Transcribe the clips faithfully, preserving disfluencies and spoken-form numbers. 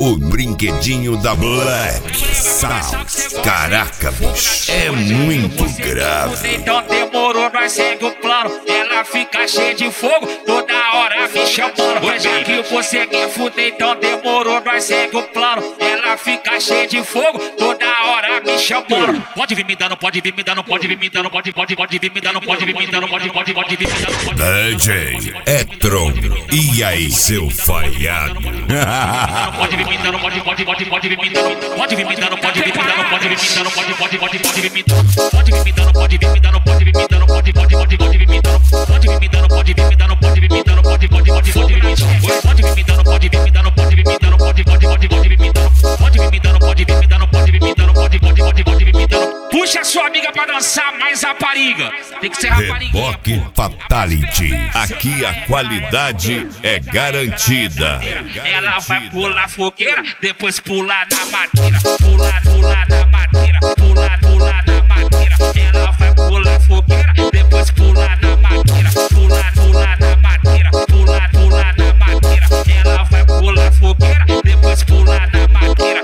o brinquedinho da Black Sound. Caraca, bicho, é muito grave. Então demorou, nós segue o plano. Ela fica cheia de fogo, toda hora me chamando. Já que você quer fuder, então demorou, nós segue o plano. Ela fica cheia de fogo, toda hora me chamando. Pode vir me dando, pode vir me dando, pode vir me dando, pode, pode, pode vir me dando, pode vir me dando, pode, pode, pode vir me dando. D J Etron, e aí, seu falhado? Pode vir me dando, pode, pode, pode, pode vir me dando, pode vir me dando, pode vir me dando, pode vir me dando, pode, pode, pode, pode vir me dando, pode vir me dando, pode vir me dando, pode vir me dando, pode, pode, pode, pode vir me dando, pode vir me dando, pode vir me dando, pode vir me dando, pode, pode, pode, pode vir me dando, pode vir me dando, pode vir me dando, pode vir me dando, pode, pode, pode, pode vir me dando, pode vir me dando, pode vir me dando, pode vir me dando, pode, pode, pode, pode vir me dando. Puxa sua amiga pra dançar mais rapariga. Tem que ser rapariga. Reboque Fatality. Aqui a qualidade é garantida. Ela vai pular fogueira, depois pular na madeira, pular, pular na madeira, pular, pular na madeira. Ela vai pular fogueira, depois pular na madeira, pular, pular na madeira, pular, pular na madeira. Ela vai pular fogueira, depois pular na madeira.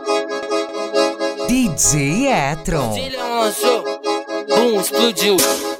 D J Etron. Se ele lançou, bum, explodiu.